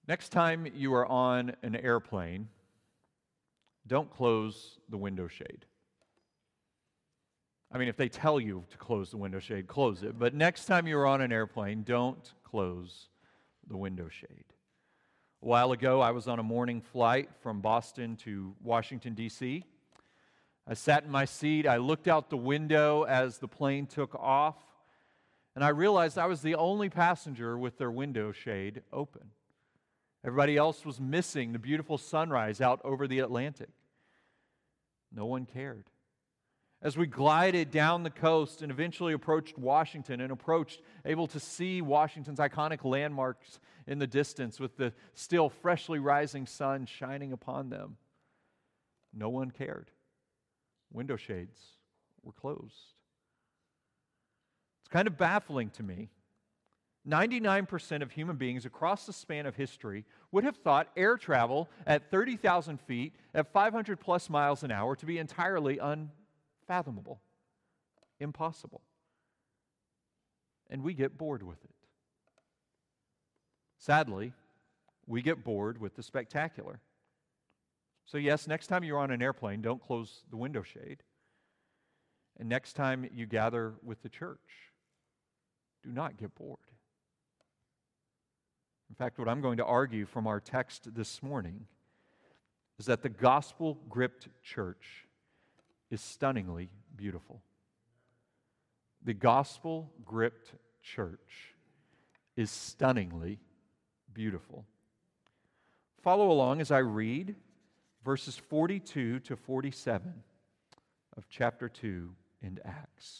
Next time you are on an airplane, don't close the window shade. I mean, if they tell you to close the window shade, close it. But next time you're on an airplane, don't close the window shade. A while ago, I was on a morning flight from Boston to Washington, D.C. I sat in my seat. I looked out the window as the plane took off, and I realized I was the only passenger with their window shade open. Everybody else was missing the beautiful sunrise out over the Atlantic. No one cared. As we glided down the coast and eventually approached Washington and able to see Washington's iconic landmarks in the distance with the still freshly rising sun shining upon them, no one cared. Window shades were closed. It's kind of baffling to me. 99% of human beings across the span of history would have thought air travel at 30,000 feet at 500 plus miles an hour to be entirely unfathomable, impossible. And we get bored with it. Sadly, we get bored with the spectacular. So yes, next time you're on an airplane, don't close the window shade. And next time you gather with the church, do not get bored. In fact, what I'm going to argue from our text this morning is that the gospel-gripped church is stunningly beautiful. The gospel-gripped church is stunningly beautiful. Follow along as I read verses 42 to 47 of chapter 2 in Acts.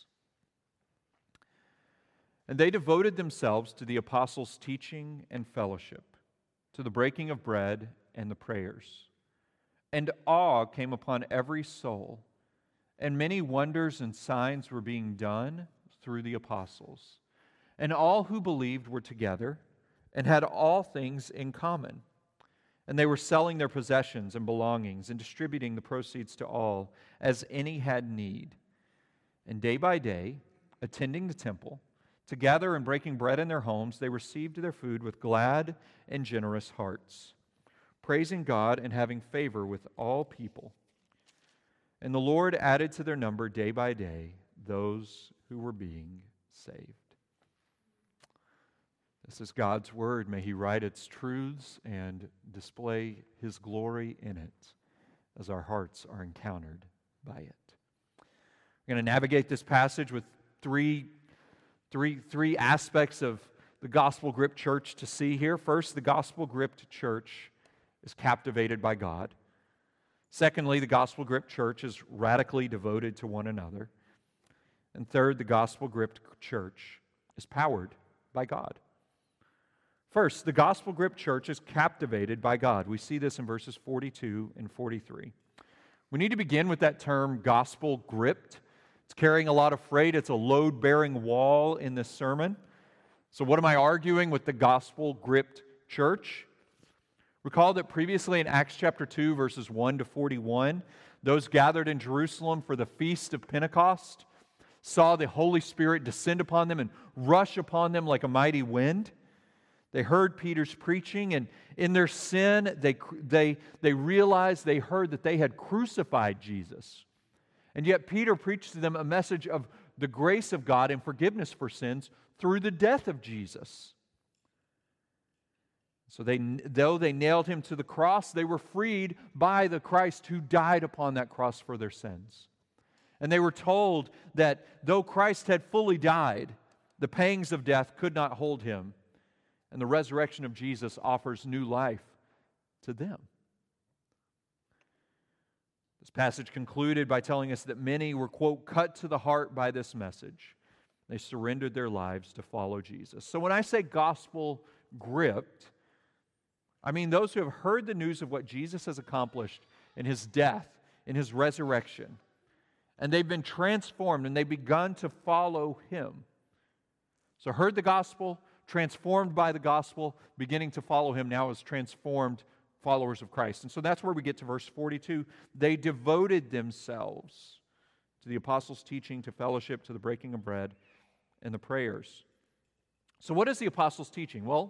And they devoted themselves to the apostles' teaching and fellowship, to the breaking of bread and the prayers. And awe came upon every soul, and many wonders and signs were being done through the apostles. And all who believed were together and had all things in common. And they were selling their possessions and belongings and distributing the proceeds to all as any had need. And day by day, attending the temple, together and breaking bread in their homes, they received their food with glad and generous hearts, praising God and having favor with all people. And the Lord added to their number day by day those who were being saved. This is God's word. May He write its truths and display His glory in it as our hearts are encountered by it. We're going to navigate this passage with three aspects of the gospel-gripped church to see here. First, the gospel-gripped church is captivated by God. Secondly, the gospel-gripped church is radically devoted to one another. And third, the gospel-gripped church is powered by God. First, the gospel-gripped church is captivated by God. We see this in verses 42 and 43. We need to begin with that term, gospel-gripped. It's carrying a lot of freight. It's a load-bearing wall in this sermon. So what am I arguing with the gospel-gripped church? Recall that previously in Acts chapter 2, verses 1 to 41, those gathered in Jerusalem for the feast of Pentecost saw the Holy Spirit descend upon them and rush upon them like a mighty wind. They heard Peter's preaching, and in their sin, they realized, they heard that they had crucified Jesus. And yet Peter preached to them a message of the grace of God and forgiveness for sins through the death of Jesus. So though they nailed Him to the cross, they were freed by the Christ who died upon that cross for their sins. And they were told that though Christ had fully died, the pangs of death could not hold Him. And the resurrection of Jesus offers new life to them. This passage concluded by telling us that many were, quote, cut to the heart by this message. They surrendered their lives to follow Jesus. So when I say gospel gripped, I mean those who have heard the news of what Jesus has accomplished in His death, in His resurrection, and they've been transformed and they've begun to follow Him. So heard the gospel, transformed by the gospel, beginning to follow Him now as transformed followers of Christ. And so that's where we get to verse 42. They devoted themselves to the apostles' teaching, to fellowship, to the breaking of bread, and the prayers. So what is the apostles' teaching? Well,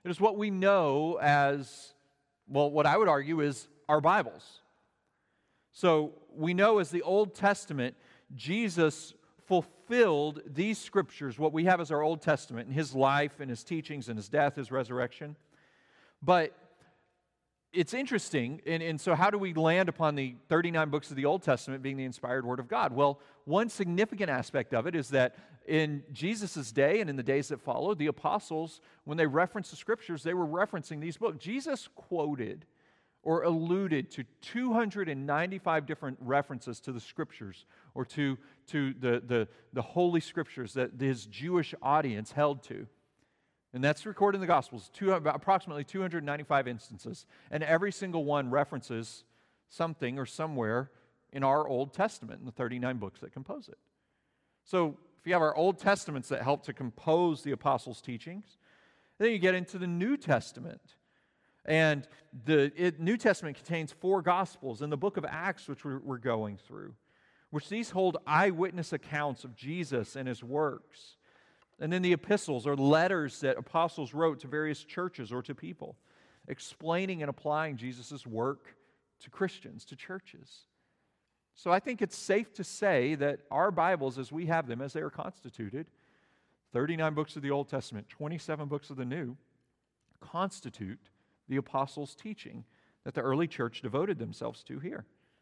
It is what we know as, well, what I would argue is our Bibles. So we know as the Old Testament, Jesus fulfilled these scriptures, what we have as our Old Testament, in his life and his teachings and his death, his resurrection. But it's interesting, and so how do we land upon the 39 books of the Old Testament being the inspired Word of God? Well, one significant aspect of it is that in Jesus' day and in the days that followed, the apostles, when they referenced the Scriptures, they were referencing these books. Jesus quoted or alluded to 295 different references to the Scriptures or to the Holy Scriptures that his Jewish audience held to. And that's recorded in the Gospels, approximately 295 instances. And every single one references something or somewhere in our Old Testament, in the 39 books that compose it. So if you have our Old Testaments that help to compose the apostles' teachings, then you get into the New Testament. And the New Testament contains 4 Gospels, and the book of Acts, which we're going through, which these hold eyewitness accounts of Jesus and his works. And then the epistles or letters that apostles wrote to various churches or to people, explaining and applying Jesus' work to Christians, to churches. So I think it's safe to say that our Bibles, as we have them, as they are constituted, 39 books of the Old Testament, 27 books of the New, constitute the apostles' teaching that the early church devoted themselves to here.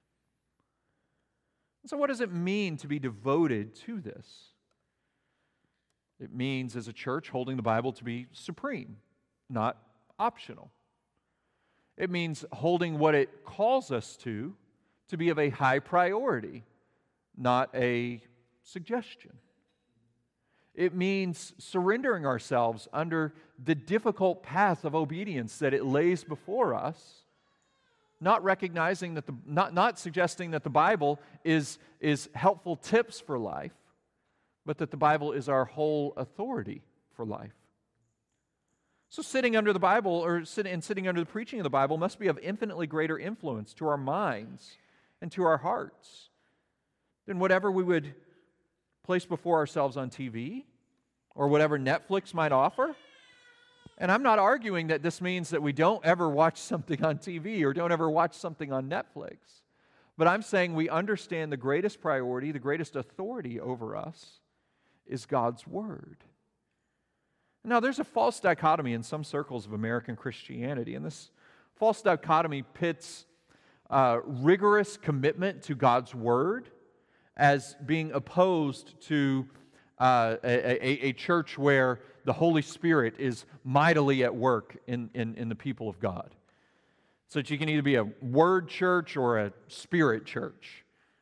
And so what does it mean to be devoted to this? It means, as a church, holding the Bible to be supreme, not optional. It means holding what it calls us to be of a high priority, not a suggestion. It means surrendering ourselves under the difficult path of obedience that it lays before us, not recognizing that not suggesting that the Bible is helpful tips for life, but that the Bible is our whole authority for life. So sitting under the Bible or sitting under the preaching of the Bible must be of infinitely greater influence to our minds and to our hearts than whatever we would place before ourselves on TV or whatever Netflix might offer. And I'm not arguing that this means that we don't ever watch something on TV or don't ever watch something on Netflix. But I'm saying we understand the greatest priority, the greatest authority over us is God's Word. Now, there's a false dichotomy in some circles of American Christianity, and this false dichotomy pits rigorous commitment to God's Word as being opposed to a church where the Holy Spirit is mightily at work in the people of God. So that you can either be a Word church or a Spirit church.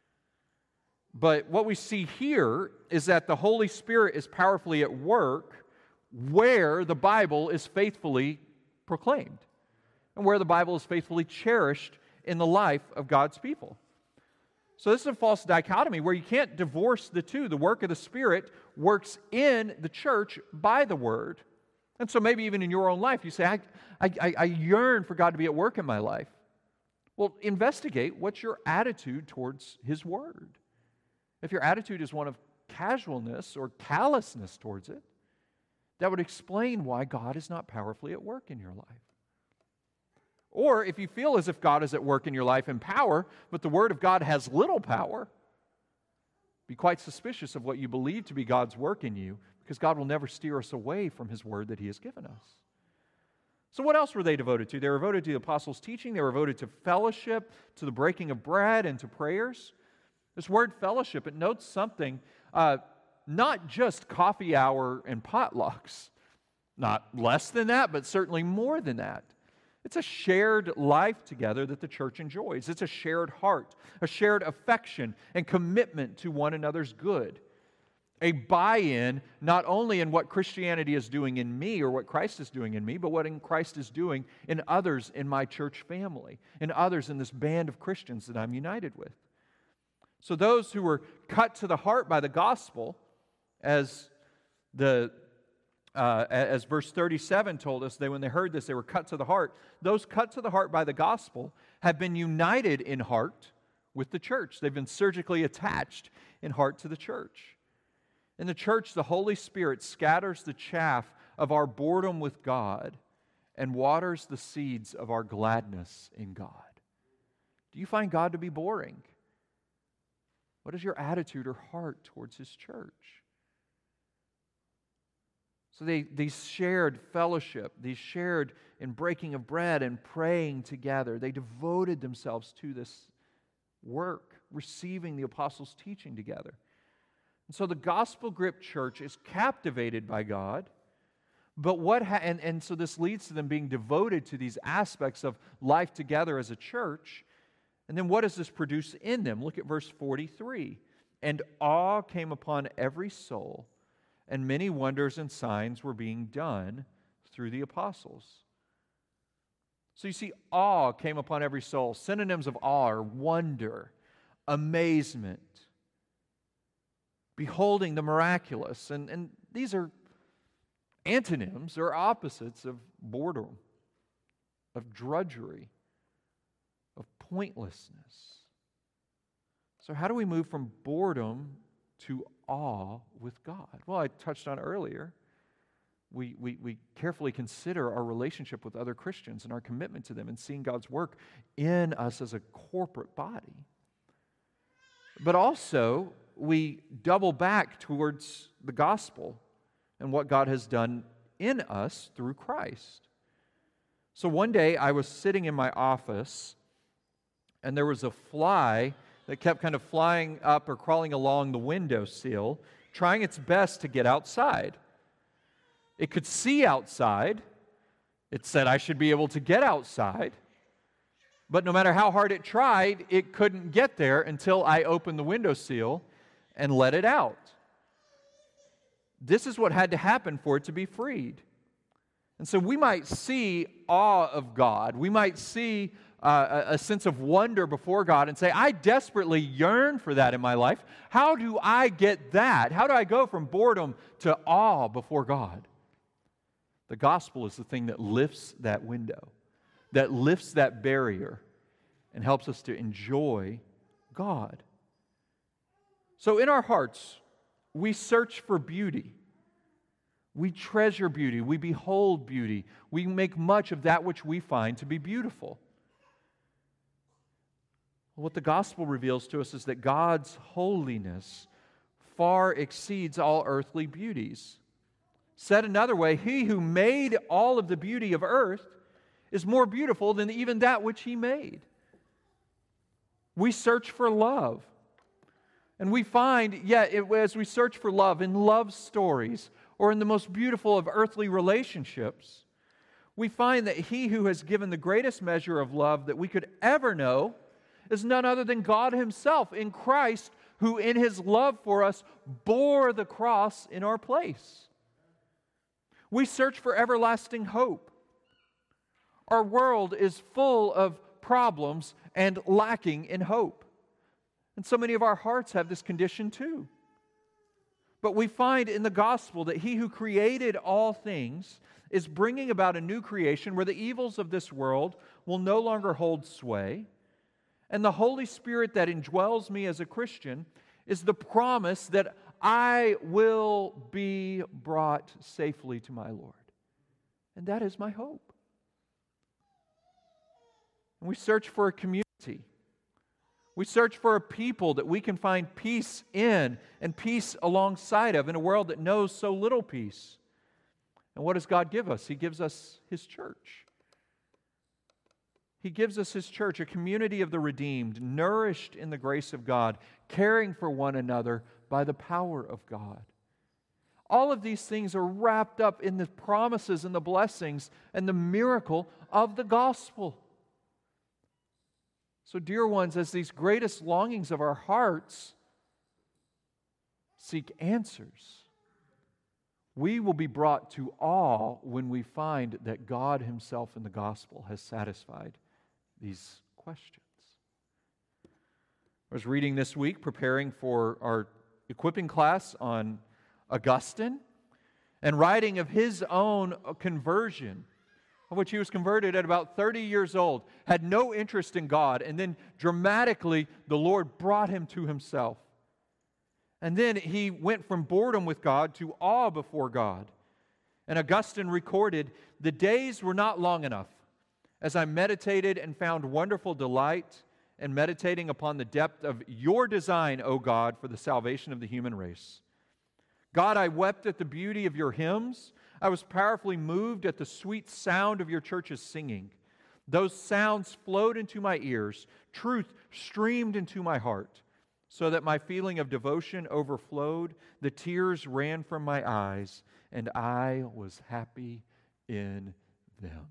But what we see here is that the Holy Spirit is powerfully at work where the Bible is faithfully proclaimed and where the Bible is faithfully cherished in the life of God's people. So this is a false dichotomy where you can't divorce the two. The work of the Spirit works in the church by the Word. And so maybe even in your own life, you say, I yearn for God to be at work in my life. Well, investigate what's your attitude towards His Word. If your attitude is one of casualness or callousness towards it, that would explain why God is not powerfully at work in your life. Or if you feel as if God is at work in your life in power, but the Word of God has little power, be quite suspicious of what you believe to be God's work in you, because God will never steer us away from His Word that He has given us. So what else were they devoted to? They were devoted to the apostles' teaching. They were devoted to fellowship, to the breaking of bread, and to prayers. This word fellowship, it notes something, not just coffee hour and potlucks, not less than that, but certainly more than that. It's a shared life together that the church enjoys. It's a shared heart, a shared affection and commitment to one another's good. A buy-in not only in what Christianity is doing in me or what Christ is doing in me, but what Christ is doing in others in my church family, in others in this band of Christians that I'm united with. So those who were cut to the heart by the gospel, as verse 37 told us, when they heard this, they were cut to the heart. Those cut to the heart by the gospel have been united in heart with the church. They've been surgically attached in heart to the church. In the church, the Holy Spirit scatters the chaff of our boredom with God and waters the seeds of our gladness in God. Do you find God to be boring? What is your attitude or heart towards His church? So they shared fellowship. They shared in breaking of bread and praying together. They devoted themselves to this work, receiving the apostles' teaching together. And so the gospel-gripped church is captivated by God. But so this leads to them being devoted to these aspects of life together as a church. And then what does this produce in them? Look at verse 43. And awe came upon every soul, and many wonders and signs were being done through the apostles. So you see, awe came upon every soul. Synonyms of awe are wonder, amazement, beholding the miraculous. And these are antonyms or opposites of boredom, of drudgery, of pointlessness. So how do we move from boredom to awe with God? Well, I touched on earlier. We carefully consider our relationship with other Christians and our commitment to them and seeing God's work in us as a corporate body. But also, we double back towards the gospel and what God has done in us through Christ. So one day I was sitting in my office and there was a fly that kept kind of flying up or crawling along the windowsill, trying its best to get outside. It could see outside. It said I should be able to get outside. But no matter how hard it tried, it couldn't get there until I opened the windowsill and let it out. This is what had to happen for it to be freed. And so we might see awe of God. We might see a sense of wonder before God and say, I desperately yearn for that in my life. How do I get that? How do I go from boredom to awe before God? The gospel is the thing that lifts that window, that lifts that barrier, and helps us to enjoy God. So in our hearts, we search for beauty. We treasure beauty. We behold beauty. We make much of that which we find to be beautiful. What the gospel reveals to us is that God's holiness far exceeds all earthly beauties. Said another way, He who made all of the beauty of earth is more beautiful than even that which He made. We search for love. And we find, as we search for love in love stories or in the most beautiful of earthly relationships, we find that He who has given the greatest measure of love that we could ever know is none other than God Himself in Christ, who in His love for us bore the cross in our place. We search for everlasting hope. Our world is full of problems and lacking in hope. And so many of our hearts have this condition too. But we find in the gospel that He who created all things is bringing about a new creation where the evils of this world will no longer hold sway. And the Holy Spirit that indwells me as a Christian is the promise that I will be brought safely to my Lord. And that is my hope. And we search for a community. We search for a people that we can find peace in and peace alongside of in a world that knows so little peace. And what does God give us? He gives us His church. He gives us His church, a community of the redeemed, nourished in the grace of God, caring for one another by the power of God. All of these things are wrapped up in the promises and the blessings and the miracle of the gospel. So, dear ones, as these greatest longings of our hearts seek answers, we will be brought to awe when we find that God Himself in the gospel has satisfied these questions. I was reading this week, preparing for our equipping class on Augustine, and writing of his own conversion, of which he was converted at about 30 years old, had no interest in God, and then dramatically the Lord brought him to Himself. And then he went from boredom with God to awe before God. And Augustine recorded, "The days were not long enough, as I meditated and found wonderful delight in meditating upon the depth of your design, O God, for the salvation of the human race. God, I wept at the beauty of your hymns. I was powerfully moved at the sweet sound of your church's singing. Those sounds flowed into my ears. Truth streamed into my heart, so that my feeling of devotion overflowed. The tears ran from my eyes, and I was happy in them."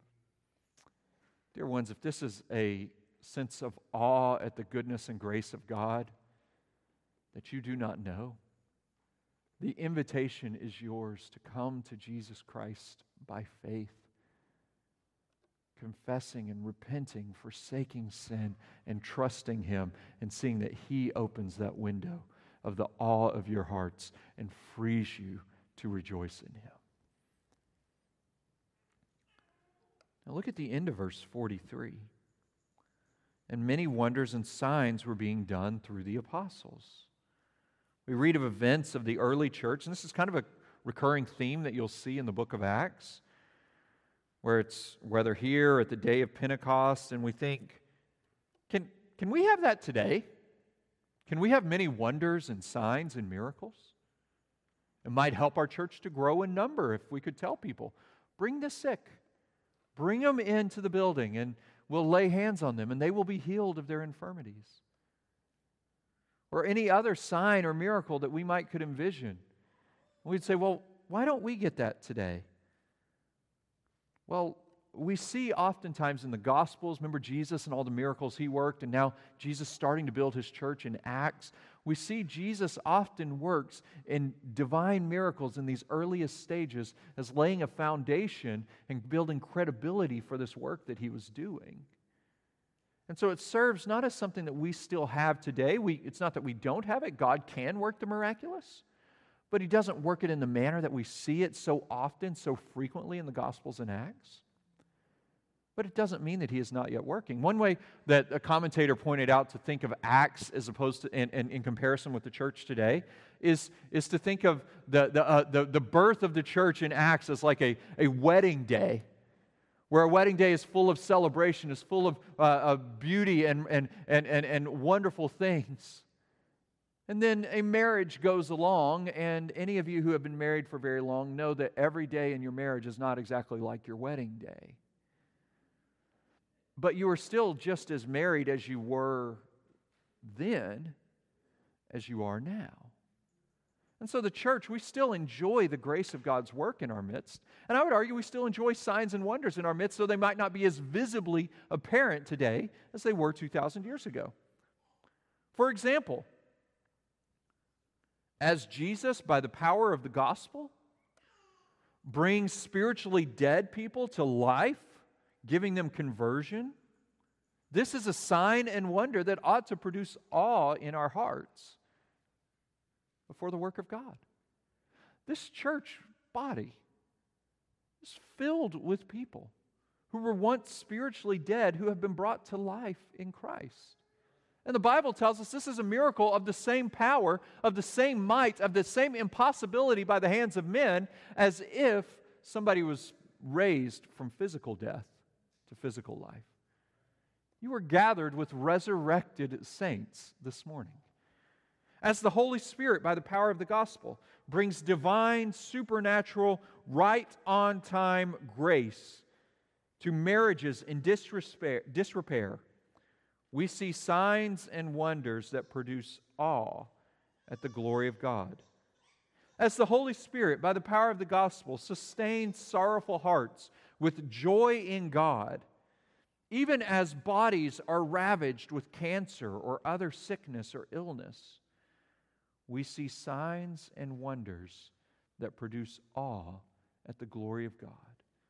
Dear ones, if this is a sense of awe at the goodness and grace of God that you do not know, the invitation is yours to come to Jesus Christ by faith, confessing and repenting, forsaking sin, and trusting Him, and seeing that He opens that window of the awe of your hearts and frees you to rejoice in Him. Now look at the end of verse 43. "And many wonders and signs were being done through the apostles." We read of events of the early church, and this is kind of a recurring theme that you'll see in the book of Acts, where it's whether here or at the day of Pentecost, and we think, can we have that today? Can we have many wonders and signs and miracles? It might help our church to grow in number if we could tell people, bring the sick, bring them into the building, and we'll lay hands on them, and they will be healed of their infirmities. Or any other sign or miracle that we could envision. We'd say, well, why don't we get that today? Well, we see oftentimes in the Gospels, remember Jesus and all the miracles He worked, and now Jesus starting to build His church in Acts. We see Jesus often works in divine miracles in these earliest stages as laying a foundation and building credibility for this work that He was doing. And so it serves not as something that we still have today. It's not that we don't have it. God can work the miraculous, but He doesn't work it in the manner that we see it so often, so frequently in the Gospels and Acts. But it doesn't mean that He is not yet working. One way that a commentator pointed out to think of Acts as opposed to in comparison with the church today is to think of the birth of the church in Acts as like a wedding day, where a wedding day is full of celebration, is full of beauty and wonderful things. And then a marriage goes along, and any of you who have been married for very long know that every day in your marriage is not exactly like your wedding day. But you are still just as married as you were then as you are now. And so the church, we still enjoy the grace of God's work in our midst. And I would argue we still enjoy signs and wonders in our midst, though they might not be as visibly apparent today as they were 2,000 years ago. For example, as Jesus, by the power of the gospel, brings spiritually dead people to life, giving them conversion, this is a sign and wonder that ought to produce awe in our hearts before the work of God. This church body is filled with people who were once spiritually dead, who have been brought to life in Christ. And the Bible tells us this is a miracle of the same power, of the same might, of the same impossibility by the hands of men, as if somebody was raised from physical death to physical life. You were gathered with resurrected saints this morning. As the Holy Spirit, by the power of the gospel, brings divine, supernatural, right-on-time grace to marriages in disrepair, we see signs and wonders that produce awe at the glory of God. As the Holy Spirit, by the power of the gospel, sustains sorrowful hearts with joy in God, even as bodies are ravaged with cancer or other sickness or illness, we see signs and wonders that produce awe at the glory of God.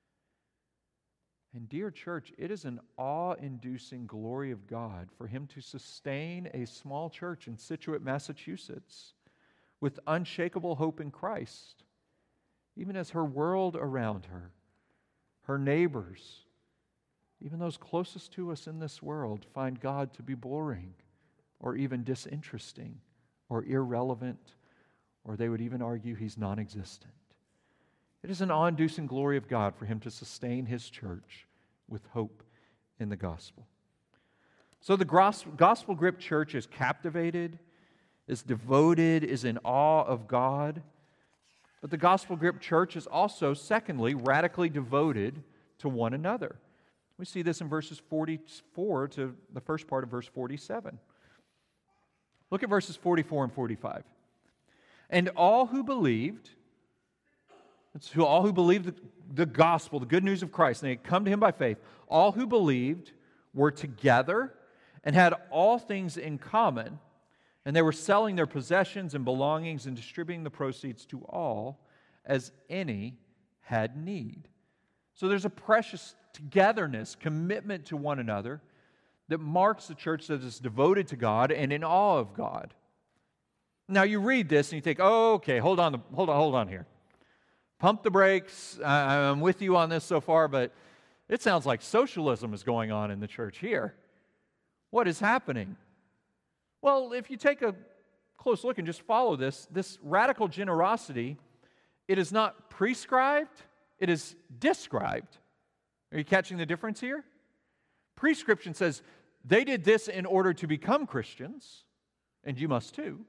And dear church, it is an awe-inducing glory of God for Him to sustain a small church in Scituate, Massachusetts, with unshakable hope in Christ, even as her world around her, her neighbors, even those closest to us in this world, find God to be boring or even disinteresting or irrelevant, or they would even argue He's non-existent. It is an awe-inducing glory of God for Him to sustain His church with hope in the gospel. So the gospel-gripped church is captivated, is devoted, is in awe of God. But the gospel-gripped church is also, secondly, radically devoted to one another. We see this in verses 44 to the first part of verse 47. Look at verses 44 and 45. And all who believed, all who believed the gospel, the good news of Christ, and they had come to Him by faith, all who believed were together and had all things in common, and they were selling their possessions and belongings and distributing the proceeds to all as any had need. So there's a precious togetherness, commitment to one another that marks the church that is devoted to God and in awe of God. Now you read this and you think, oh, okay, hold on here. Pump the brakes. I'm with you on this so far, but it sounds like socialism is going on in the church here. What is happening? Well, if you take a close look and just follow this radical generosity, it is not prescribed, it is described. Are you catching the difference here? Prescription says they did this in order to become Christians, and you must too.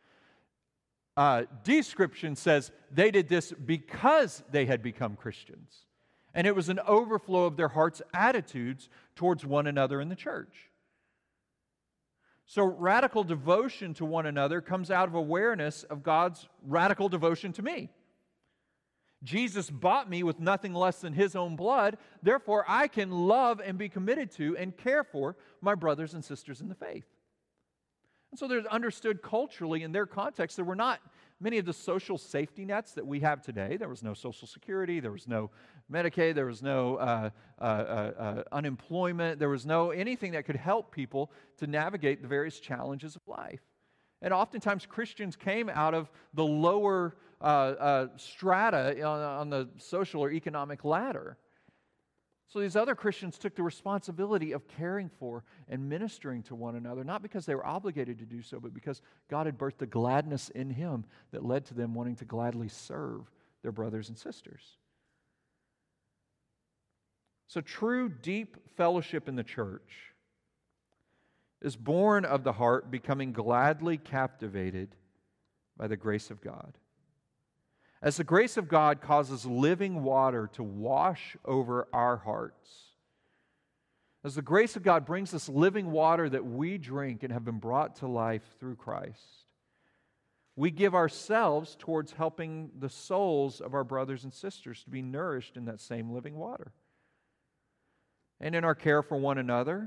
Description says they did this because they had become Christians, and it was an overflow of their heart's attitudes towards one another in the church. So radical devotion to one another comes out of awareness of God's radical devotion to me. Jesus bought me with nothing less than His own blood. Therefore, I can love and be committed to and care for my brothers and sisters in the faith. And so they're understood culturally in their context. There were not many of the social safety nets that we have today. There was no Social Security. There was no Medicaid. There was no unemployment. There was no anything that could help people to navigate the various challenges of life. And oftentimes Christians came out of the lower strata on the social or economic ladder. So these other Christians took the responsibility of caring for and ministering to one another, not because they were obligated to do so, but because God had birthed the gladness in Him that led to them wanting to gladly serve their brothers and sisters. So true, deep fellowship in the church is born of the heart becoming gladly captivated by the grace of God. As the grace of God causes living water to wash over our hearts, as the grace of God brings us living water that we drink and have been brought to life through Christ, we give ourselves towards helping the souls of our brothers and sisters to be nourished in that same living water. And in our care for one another,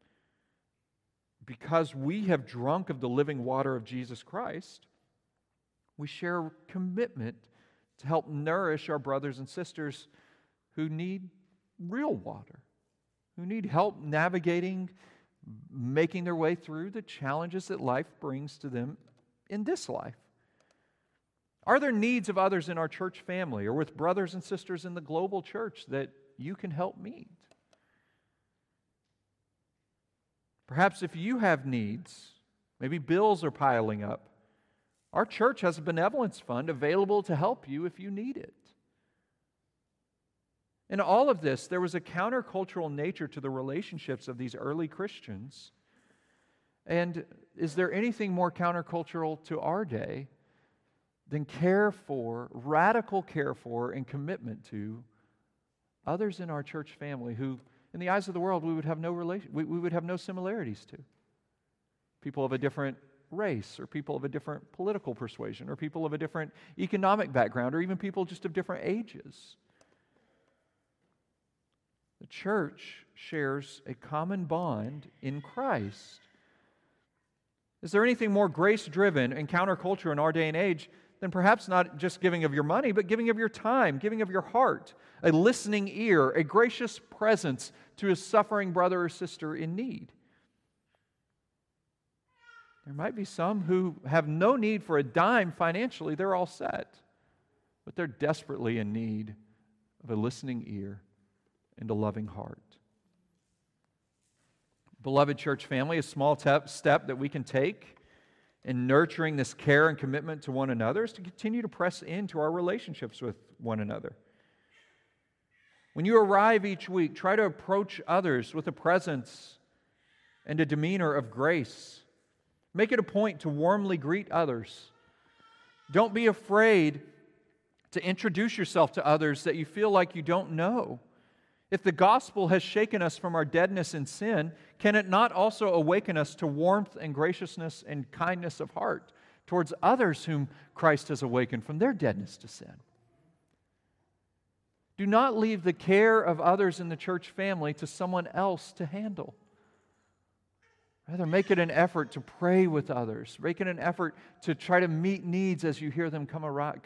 because we have drunk of the living water of Jesus Christ, we share commitment to help nourish our brothers and sisters who need real water, who need help navigating, making their way through the challenges that life brings to them in this life. Are there needs of others in our church family or with brothers and sisters in the global church that you can help meet? Perhaps if you have needs, maybe bills are piling up, our church has a benevolence fund available to help you if you need it. In all of this, there was a countercultural nature to the relationships of these early Christians. And is there anything more countercultural to our day than care for, radical care for, and commitment to others in our church family who, in the eyes of the world, we would have no similarities to? People of a different race, or people of a different political persuasion, or people of a different economic background, or even people just of different ages. The church shares a common bond in Christ. Is there anything more grace-driven and counterculture in our day and age than perhaps not just giving of your money, but giving of your time, giving of your heart, a listening ear, a gracious presence to a suffering brother or sister in need? There might be some who have no need for a dime financially. They're all set. But they're desperately in need of a listening ear and a loving heart. Beloved church family, a small step that we can take in nurturing this care and commitment to one another is to continue to press into our relationships with one another. When you arrive each week, try to approach others with a presence and a demeanor of grace. Make it a point to warmly greet others. Don't be afraid to introduce yourself to others that you feel like you don't know. If the gospel has shaken us from our deadness in sin, can it not also awaken us to warmth and graciousness and kindness of heart towards others whom Christ has awakened from their deadness to sin? Do not leave the care of others in the church family to someone else to handle. Rather, make it an effort to pray with others. Make it an effort to try to meet needs as you hear them come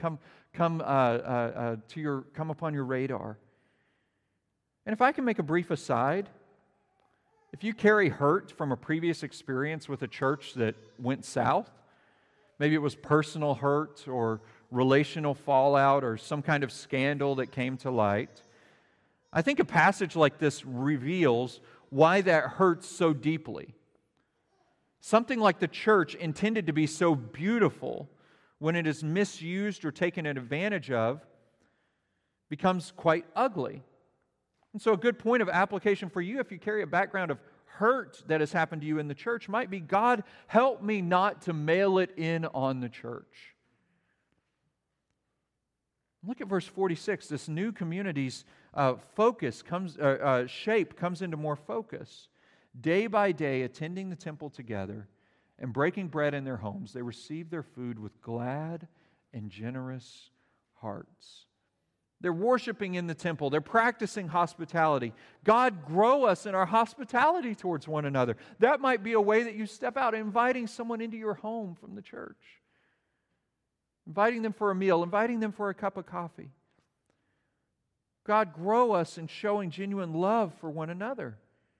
upon your radar. And if I can make a brief aside, if you carry hurt from a previous experience with a church that went south, maybe it was personal hurt or relational fallout or some kind of scandal that came to light, I think a passage like this reveals why that hurts so deeply. Something like the church intended to be so beautiful, when it is misused or taken advantage of, becomes quite ugly. And so a good point of application for you, if you carry a background of hurt that has happened to you in the church, might be, God, help me not to mail it in on the church. Look at verse 46. This new community's shape comes into more focus. Day by day, attending the temple together and breaking bread in their homes, they received their food with glad and generous hearts. They're worshiping in the temple. They're practicing hospitality. God, grow us in our hospitality towards one another. That might be a way that you step out, inviting someone into your home from the church. Inviting them for a meal, inviting them for a cup of coffee. God, grow us in showing genuine love for one another.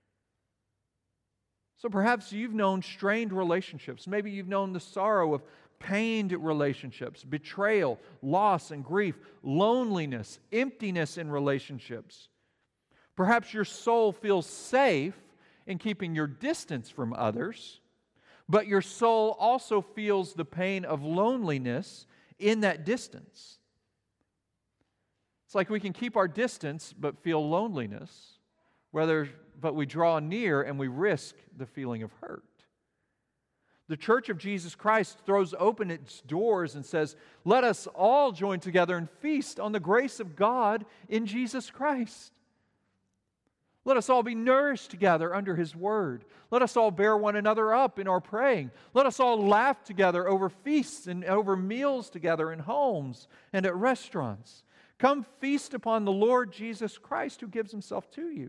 So perhaps you've known strained relationships. Maybe you've known the sorrow of pained relationships, betrayal, loss and grief, loneliness, emptiness in relationships. Perhaps your soul feels safe in keeping your distance from others, but your soul also feels the pain of loneliness in that distance. It's like we can keep our distance but feel loneliness, but we draw near and we risk the feeling of hurt. The Church of Jesus Christ throws open its doors and says, let us all join together and feast on the grace of God in Jesus Christ. Let us all be nourished together under His Word. Let us all bear one another up in our praying. Let us all laugh together over feasts and over meals together in homes and at restaurants. Come feast upon the Lord Jesus Christ who gives Himself to you.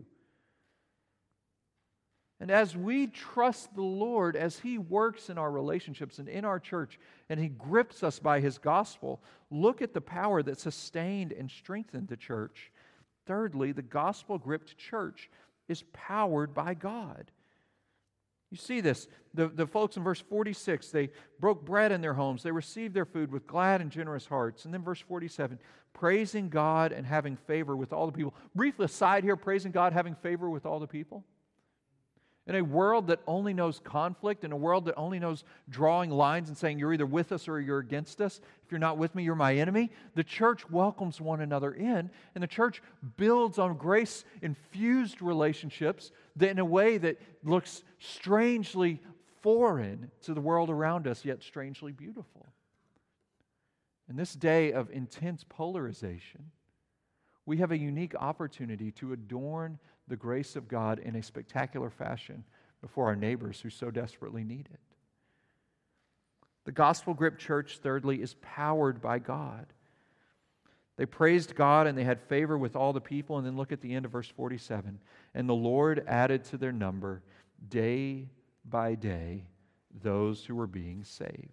And as we trust the Lord, as He works in our relationships and in our church, and He grips us by His gospel, look at the power that sustained and strengthened the church. Thirdly, the gospel-gripped church is powered by God. You see this. The folks in verse 46, they broke bread in their homes. They received their food with glad and generous hearts. And then verse 47, praising God and having favor with all the people. Brief aside here, praising God, having favor with all the people. In a world that only knows conflict, in a world that only knows drawing lines and saying you're either with us or you're against us, if you're not with me, you're my enemy, the church welcomes one another in, and the church builds on grace-infused relationships that in a way that looks strangely foreign to the world around us, yet strangely beautiful. In this day of intense polarization, we have a unique opportunity to adorn the grace of God in a spectacular fashion before our neighbors who so desperately need it. The gospel-gripped church, thirdly, is powered by God. They praised God and they had favor with all the people. And then look at the end of verse 47. And the Lord added to their number day by day those who were being saved.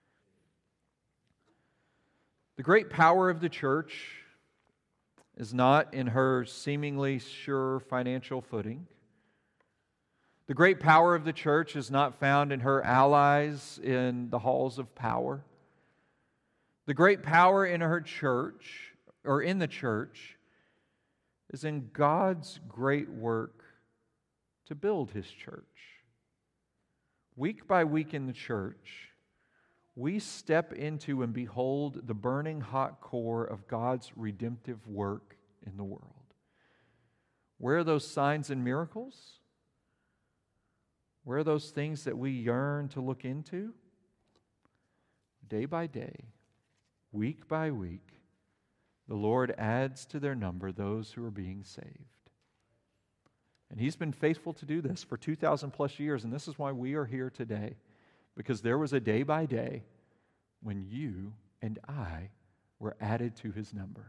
The great power of the church is not in her seemingly sure financial footing. The great power of the church is not found in her allies in the halls of power. The great power in her church, or in the church, is in God's great work to build His church. Week by week in the church, we step into and behold the burning hot core of God's redemptive work in the world. Where are those signs and miracles? Where are those things that we yearn to look into? Day by day, week by week, the Lord adds to their number those who are being saved. And He's been faithful to do this for 2,000 plus years, and this is why we are here today. Because there was a day by day when you and I were added to His number.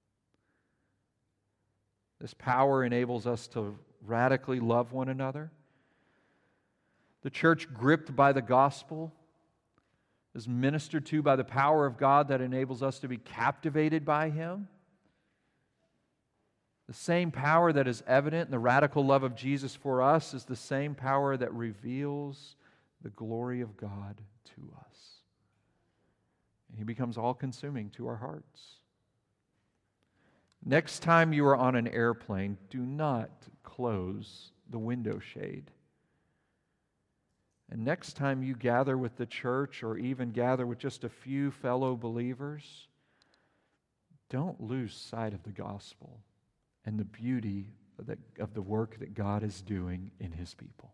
This power enables us to radically love one another. The church, gripped by the gospel, is ministered to by the power of God that enables us to be captivated by Him. The same power that is evident in the radical love of Jesus for us is the same power that reveals the glory of God to us. And He becomes all-consuming to our hearts. Next time you are on an airplane, do not close the window shade. And next time you gather with the church or even gather with just a few fellow believers, don't lose sight of the gospel and the beauty of the work that God is doing in His people.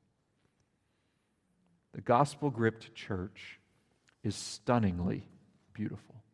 The gospel-gripped church is stunningly beautiful.